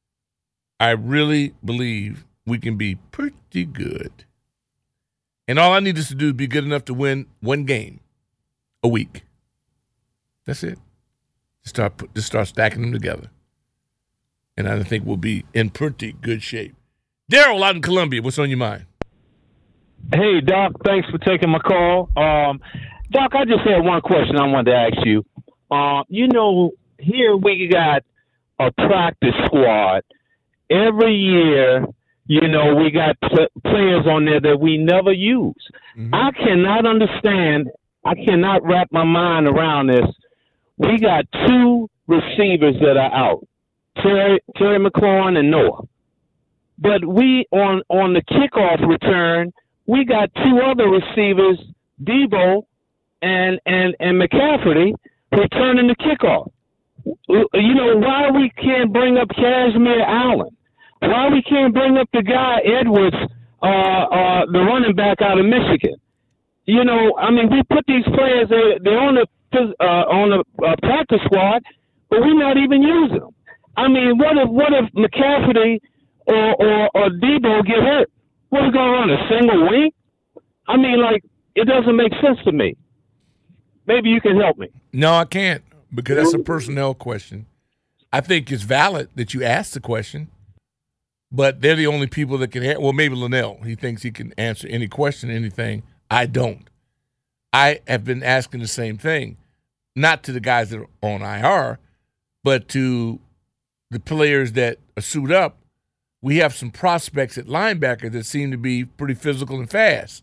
I really believe we can be pretty good. And all I need us to do is be good enough to win one game a week. That's it. Just start, put, just start stacking them together. And I think we'll be in pretty good shape. Daryl out in Columbia, what's on your mind? Hey, Doc, thanks for taking my call. Um, Doc, I just had one question I wanted to ask you. Uh, you know, here we got a practice squad. Every year, you know, we got pl- players on there that we never use. Mm-hmm. I cannot understand, I cannot wrap my mind around this. We got two receivers that are out, Terry, Terry McLaurin and Noah. But we, on, on the kickoff return, we got two other receivers, Debo and, and, and McCaffrey, returning the kickoff. You know, why we can't bring up Kashmir Allen? Why we can't bring up the guy, Edwards, uh, uh, the running back out of Michigan? You know, I mean, we put these players, they're, they're on the, uh, on the uh, practice squad, but we're not even using them. I mean, what if, what if McCaffrey or, or, or Debo get hurt? What are we going to run, a single wing? I mean, like, it doesn't make sense to me. Maybe you can help me. No, I can't, because that's a personnel question. I think it's valid that you asked the question, but they're the only people that can – well, maybe Linnell. He thinks he can answer any question, anything. I don't. I have been asking the same thing, not to the guys that are on I R, but to the players that are suit up. We have some prospects at linebacker that seem to be pretty physical and fast.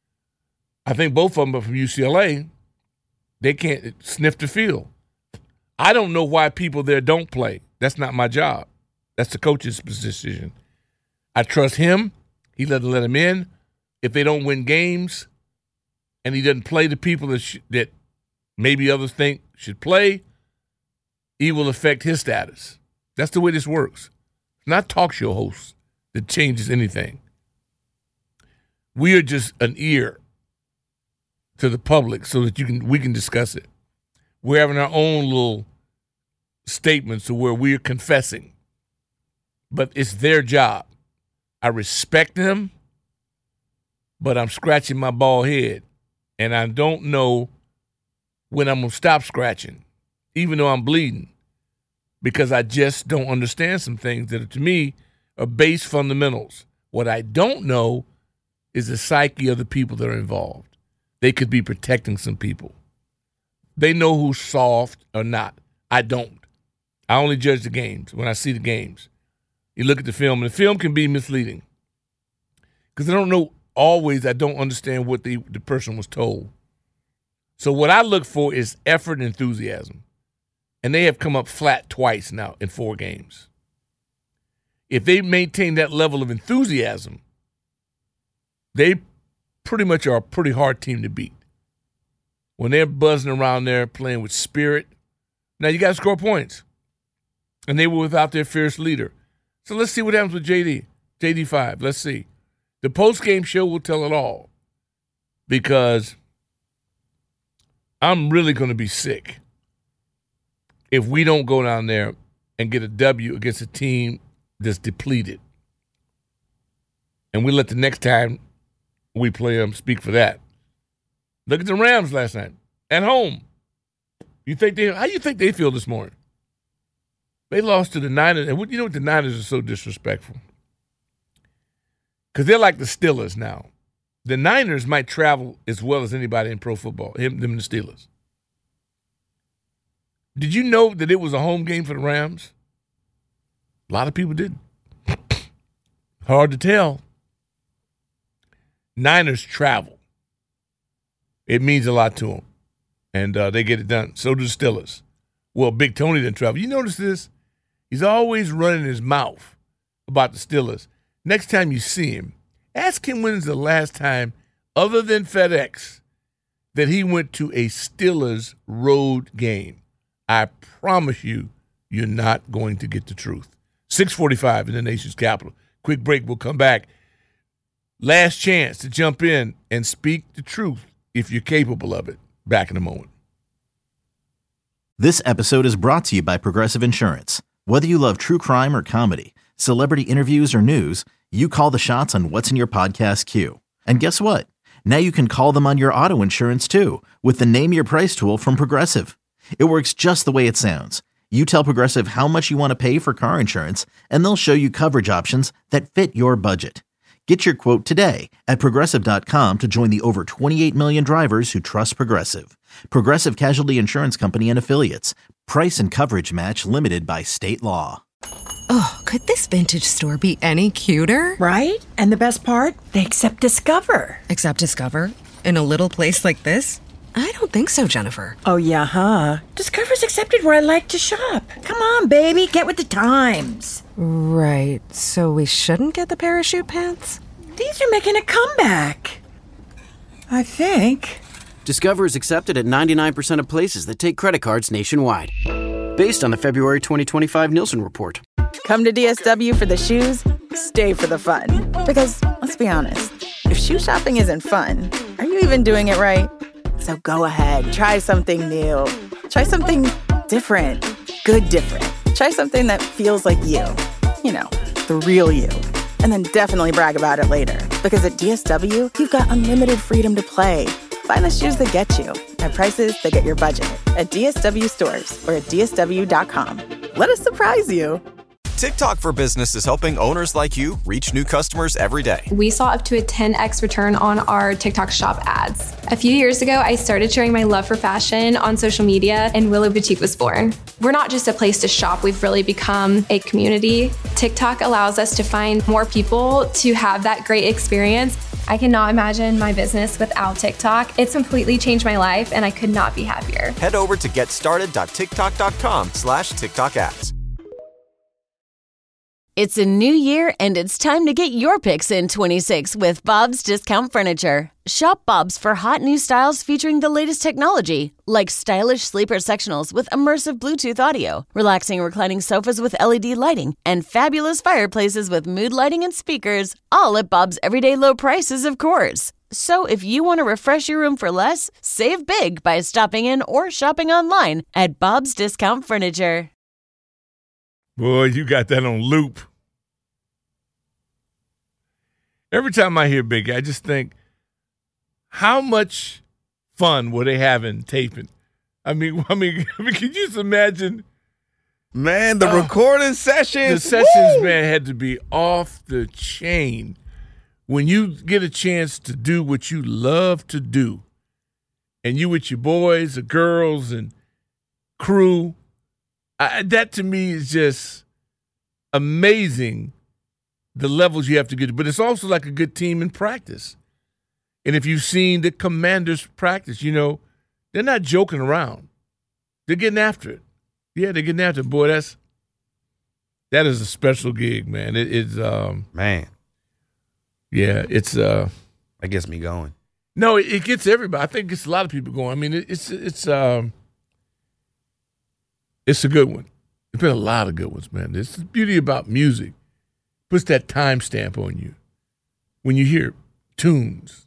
I think both of them are from U C L A. They can't sniff the field. I don't know why people there don't play. That's not my job. That's the coach's decision. I trust him. He doesn't let them in. If they don't win games and he doesn't play the people that, sh- that maybe others think should play, he will affect his status. That's the way this works. Not talk show hosts that changes anything. We are just an ear to the public so that you can we can discuss it. We're having our own little statements to where we're confessing. But it's their job. I respect them, but I'm scratching my bald head. And I don't know when I'm going to stop scratching, even though I'm bleeding. Because I just don't understand some things that, are, to me, are base fundamentals. What I don't know is the psyche of the people that are involved. They could be protecting some people. They know who's soft or not. I don't. I only judge the games when I see the games. You look at the film, and the film can be misleading. Because I don't know always, I don't understand what the, the person was told. So what I look for is effort and enthusiasm. And they have come up flat twice now in four games. If they maintain that level of enthusiasm, they pretty much are a pretty hard team to beat. When they're buzzing around there playing with spirit, now you got to score points. And they were without their fierce leader. So let's see what happens with J D. J D five. Let's see. The post-game show will tell it all because I'm really going to be sick if we don't go down there and get a W against a team that's depleted. And we let the next time we play them speak for that. Look at the Rams last night at home. You think they? How you think they feel this morning? They lost to the Niners, and you know what? The Niners are so disrespectful because they're like the Steelers now. The Niners might travel as well as anybody in pro football. Him, them, and the Steelers. Did you know that it was a home game for the Rams? A lot of people didn't. Hard to tell. Niners travel. It means a lot to them, and uh, they get it done. So do the Steelers. Well, Big Tony didn't travel. You notice this? He's always running his mouth about the Steelers. Next time you see him, ask him when's the last time, other than FedEx, that he went to a Steelers road game. I promise you, you're not going to get the truth. six forty-five in the nation's capital. Quick break. We'll come back. Last chance to jump in and speak the truth if you're capable of it. Back in a moment. This episode is brought to you by Progressive Insurance. Whether you love true crime or comedy, celebrity interviews or news, you call the shots on what's in your podcast queue. And guess what? Now you can call them on your auto insurance too with the Name Your Price tool from Progressive. It works just the way it sounds. You tell Progressive how much you want to pay for car insurance, and they'll show you coverage options that fit your budget. Get your quote today at Progressive dot com to join the over twenty-eight million drivers who trust Progressive. Progressive Casualty Insurance Company and Affiliates. Price and coverage match limited by state law. Oh, could this vintage store be any cuter? Right? And the best part? They accept Discover. Accept Discover? In a little place like this? I don't think so, Jennifer. Oh, yeah, huh? Discover's accepted where I like to shop. Come on, baby, get with the times. Right, so we shouldn't get the parachute pants? These are making a comeback. I think. Discover is accepted at ninety-nine percent of places that take credit cards nationwide. Based on the February twenty twenty-five Nielsen report. Come to D S W for the shoes, stay for the fun. Because, let's be honest, if shoe shopping isn't fun, are you even doing it right? So go ahead, try something new. Try something different. Good different. Try something that feels like you. You know, the real you. And then definitely brag about it later. Because at D S W, you've got unlimited freedom to play. Find the shoes that get you at prices that get your budget at D S W stores or at D S W dot com. Let us surprise you. TikTok for Business is helping owners like you reach new customers every day. We saw up to a ten x return on our TikTok shop ads. A few years ago, I started sharing my love for fashion on social media, and Willow Boutique was born. We're not just a place to shop, we've really become a community. TikTok allows us to find more people to have that great experience. I cannot imagine my business without TikTok. It's completely changed my life, and I could not be happier. Head over to getstarted.tiktok.com slash TikTok ads. It's a new year, and it's time to get your picks in twenty-six with Bob's Discount Furniture. Shop Bob's for hot new styles featuring the latest technology, like stylish sleeper sectionals with immersive Bluetooth audio, relaxing reclining sofas with L E D lighting, and fabulous fireplaces with mood lighting and speakers, all at Bob's everyday low prices, of course. So if you want to refresh your room for less, save big by stopping in or shopping online at Bob's Discount Furniture. Boy, you got that on loop. Every time I hear Big, I just think, how much fun were they having taping? I mean, I mean, I mean, can you just imagine? Man, the uh, recording sessions. The sessions, woo! man, had to be off the chain. When you get a chance to do what you love to do, and you with your boys, the girls, and crew, I, that to me is just amazing, the levels you have to get to. But it's also like a good team in practice. And if you've seen the Commanders practice, you know, they're not joking around. They're getting after it. Yeah, they're getting after it. Boy, that's that is a special gig, man. It, it's um man. Yeah, it's uh that gets me going. No, it, it gets everybody. I think it gets a lot of people going. I mean, it, it's it's um it's a good one. There's been a lot of good ones, man. It's the beauty about music. puts that timestamp on you when you hear tunes.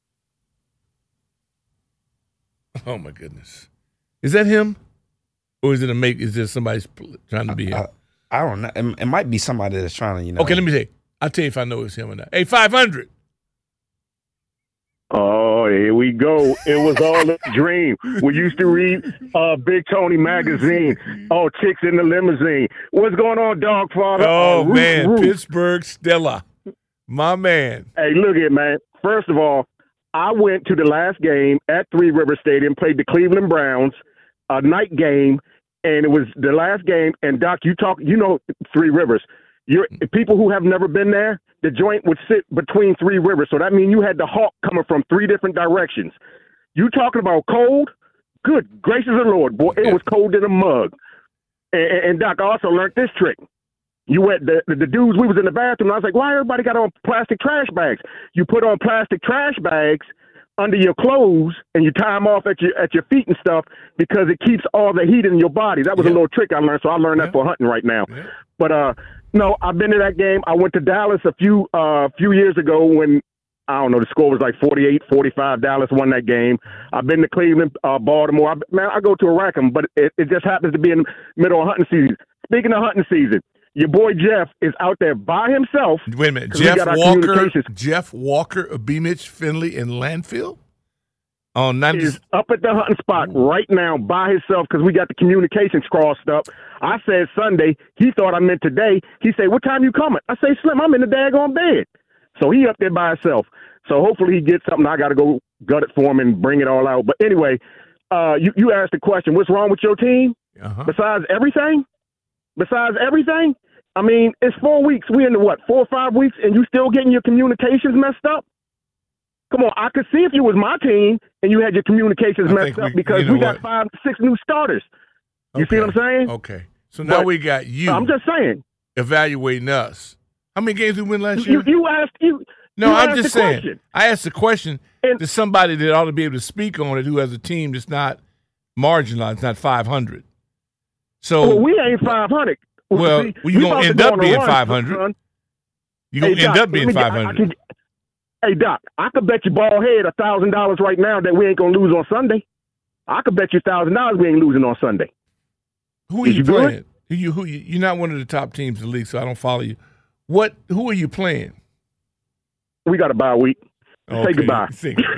Oh my goodness, is that him, or is it a make? Is there somebody trying to be him? I, I don't know. It, it might be somebody that's trying to, you know. Okay, let me say. I'll tell you if I know it's him or not. Hey, five hundred. Oh, here we go. It was all a dream. We used to read uh, Big Tony magazine. Oh, chicks in the limousine. What's going on, dog father? Oh, uh, Roof, man. Roof. Pittsburgh Stella. My man. Hey, look at it, man. First of all, I went to the last game at Three River Stadium, played the Cleveland Browns, a night game, and it was the last game. And, Doc, you talk, you know Three Rivers. You're, people who have never been there, the joint would sit between Three Rivers. So that means you had the hawk coming from three different directions. You talking about cold? Good gracious of the Lord, boy. It was cold in a mug. And, and Doc, I also learned this trick. You went, the, the, the dudes, we was in the bathroom. And I was like, why everybody got on plastic trash bags? You put on plastic trash bags under your clothes and you tie them off at your at your feet and stuff because it keeps all the heat in your body. That was yeah. a little trick I learned. So I learned yeah. that for hunting right now. Yeah. But, uh, no, I've been to that game. I went to Dallas a few uh, few years ago when, I don't know, the score was like forty-eight forty-five. Dallas won that game. I've been to Cleveland, uh, Baltimore. I, man, I go to a Rackham, but it, it just happens to be in the middle of hunting season. Speaking of hunting season, your boy Jeff is out there by himself. Wait a minute. Jeff Walker, Jeff Walker of Beamich, Finley, and Landfill? On ninety is up at the hunting spot right now by himself because we got the communications crossed up. I said Sunday. He thought I meant today. He said, what time you coming? I say, Slim, I'm in the daggone bed. So he up there by himself. So hopefully he gets something. I got to go gut it for him and bring it all out. But anyway, uh, you, you asked the question, what's wrong with your team? Uh-huh. Besides everything? Besides everything? I mean, it's four weeks. We in the what, four or five weeks, and you still getting your communications messed up? Come on, I could see if you was my team and you had your communications I messed up we, because you know we got what? five, six new starters. You okay. see what I'm saying? Okay. So now but, we got you. I'm just saying. Evaluating us. How many games did we win last you, year? You asked you. No, you I'm asked just saying. Question. I asked the question and, to somebody that ought to be able to speak on it who has a team that's not marginalized, not five hundred. So well, we ain't five hundred. Well, See, well you're going to end up being five hundred. You're going to hey, end Doc, up being five hundred. I, I can, Hey, Doc, I could bet you ball head one thousand dollars right now that we ain't going to lose on Sunday. I could bet you one thousand dollars we ain't losing on Sunday. Who are Is you, you playing? Good? Who you, who you, you're not one of the top teams in the league, so I don't follow you. What? Who are you playing? We got a bye week. Okay. Say goodbye.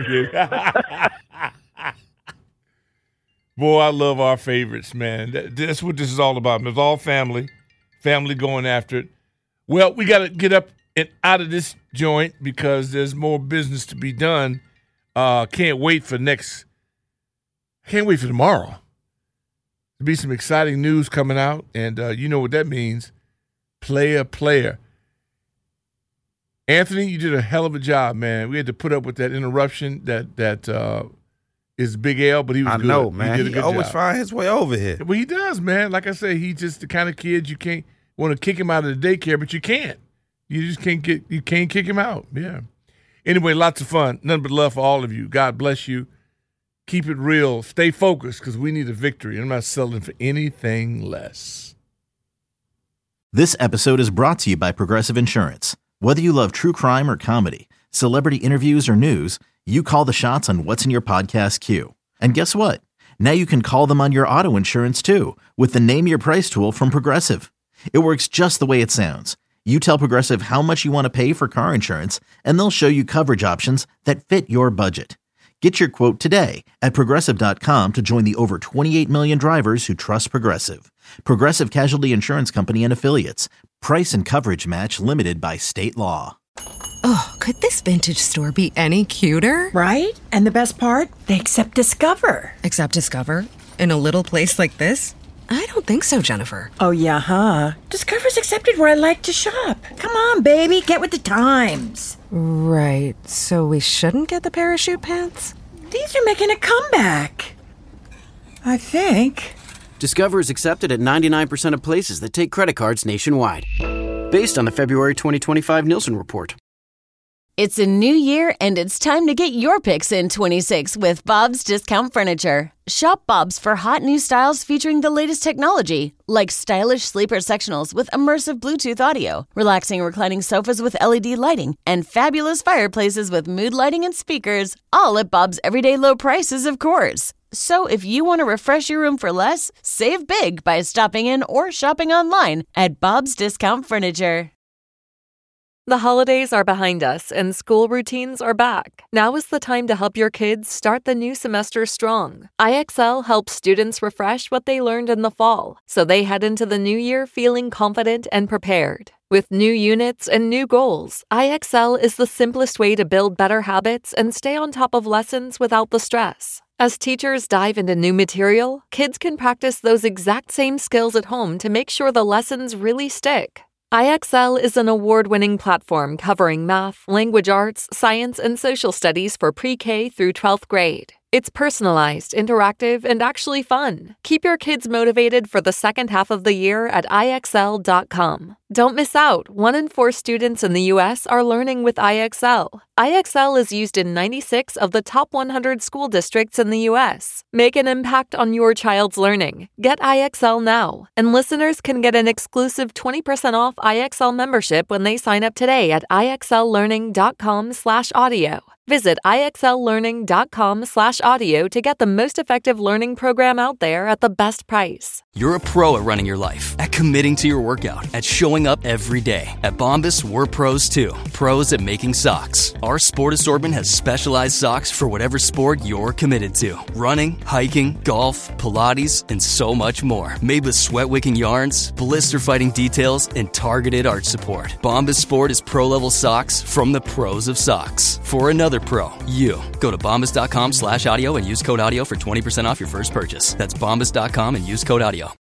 Boy, I love our favorites, man. That, that's what this is all about. It's all family, family going after it. Well, we got to get up and out of this joint because there's more business to be done. Uh, can't wait for next. Can't wait for tomorrow. There'll be some exciting news coming out, and uh, you know what that means. Player, player. Anthony, you did a hell of a job, man. We had to put up with that interruption that that uh, is Big L, but he was I good. know, man. He, did a he good always job. find his way over here. Well, he does, man. Like I say, he's just the kind of kid you can't want to kick him out of the daycare, but you can't. You just can't get you can't kick him out. Yeah. Anyway, lots of fun. Nothing but love for all of you. God bless you. Keep it real. Stay focused because we need a victory. I'm not selling for anything less. This episode is brought to you by Progressive Insurance. Whether you love true crime or comedy, celebrity interviews or news, you call the shots on what's in your podcast queue. And guess what? Now you can call them on your auto insurance too with the Name Your Price tool from Progressive. It works just the way it sounds. You tell Progressive how much you want to pay for car insurance, and they'll show you coverage options that fit your budget. Get your quote today at Progressive dot com to join the over twenty-eight million drivers who trust Progressive. Progressive Casualty Insurance Company and Affiliates. Price and coverage match limited by state law. Oh, could this vintage store be any cuter? Right? And the best part? They accept Discover. Accept Discover? In a little place like this? I don't think so, Jennifer. Oh, yeah, huh? Discover's accepted where I like to shop. Come on, baby, get with the times. Right, so we shouldn't get the parachute pants? These are making a comeback. I think. Discover is accepted at ninety-nine percent of places that take credit cards nationwide. Based on the February twenty twenty-five Nielsen report. It's a new year, and it's time to get your picks in twenty-six with Bob's Discount Furniture. Shop Bob's for hot new styles featuring the latest technology, like stylish sleeper sectionals with immersive Bluetooth audio, relaxing reclining sofas with L E D lighting, and fabulous fireplaces with mood lighting and speakers, all at Bob's everyday low prices, of course. So if you want to refresh your room for less, save big by stopping in or shopping online at Bob's Discount Furniture. The holidays are behind us and school routines are back. Now is the time to help your kids start the new semester strong. I X L helps students refresh what they learned in the fall, so they head into the new year feeling confident and prepared. With new units and new goals, I X L is the simplest way to build better habits and stay on top of lessons without the stress. As teachers dive into new material, kids can practice those exact same skills at home to make sure the lessons really stick. I X L is an award-winning platform covering math, language arts, science, and social studies for pre-K through twelfth grade. It's personalized, interactive, and actually fun. Keep your kids motivated for the second half of the year at I X L dot com. Don't miss out. One in four students in the U S are learning with I X L. I X L is used in ninety-six of the top one hundred school districts in the U S. Make an impact on your child's learning. Get I X L now. And listeners can get an exclusive twenty percent off I X L membership when they sign up today at I X L learning dot com slash audio. Visit I X L learning dot com slash audio to get the most effective learning program out there at the best price. You're a pro at running your life, at committing to your workout, at showing up every day. At Bombas, we're pros too. Pros at making socks. Our sport assortment has specialized socks for whatever sport you're committed to. Running, hiking, golf, Pilates, and so much more. Made with sweat-wicking yarns, blister-fighting details, and targeted arch support. Bombas Sport is pro-level socks from the pros of socks. For another pro, you. Go to bombas dot com slash audio and use code audio for twenty percent off your first purchase. That's bombas dot com and use code audio.